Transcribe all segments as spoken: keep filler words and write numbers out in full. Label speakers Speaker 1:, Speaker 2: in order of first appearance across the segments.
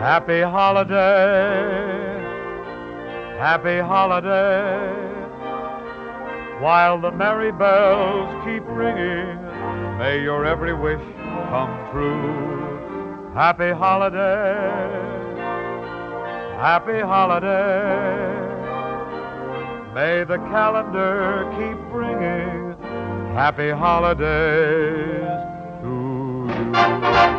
Speaker 1: Happy holiday, happy holiday, while the merry bells keep ringing, may your every wish come true. Happy holiday, happy holiday, may the calendar keep bringing happy holidays to you.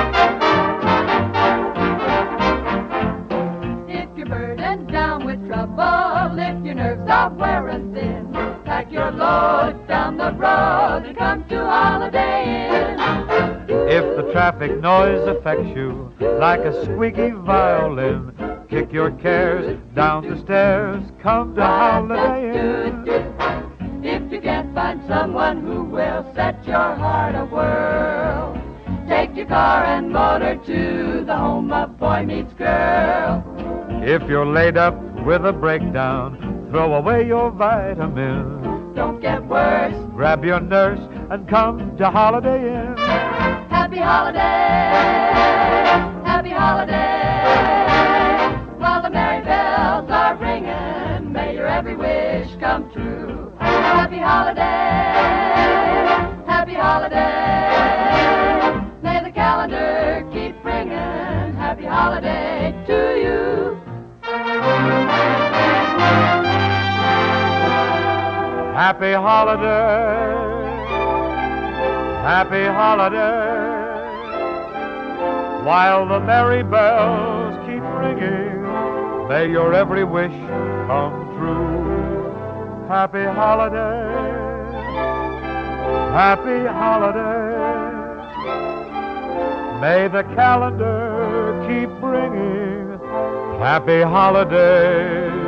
Speaker 2: Down with trouble, if your nerves are wearing thin, pack your load down the road and come to Holiday Inn.
Speaker 1: If the traffic noise affects you like a squeaky violin, kick your cares down the stairs, come to Holiday Inn.
Speaker 2: If you can't find someone who will set your heart a-whirl, take your car and motor to the home of Boy Meets Girl.
Speaker 1: If you're laid up with a breakdown, throw away your vitamins.
Speaker 2: Don't get worse.
Speaker 1: Grab your nurse and come to Holiday Inn.
Speaker 2: Happy holiday, happy holiday, while the merry bells are ringing, may your every wish come true. Happy holiday, happy holiday, may the calendar keep ringing, happy holiday to you.
Speaker 1: Happy holiday, happy holiday, while the merry bells keep ringing, may your every wish come true. Happy holiday, happy holiday, may the calendar keep bringing happy holidays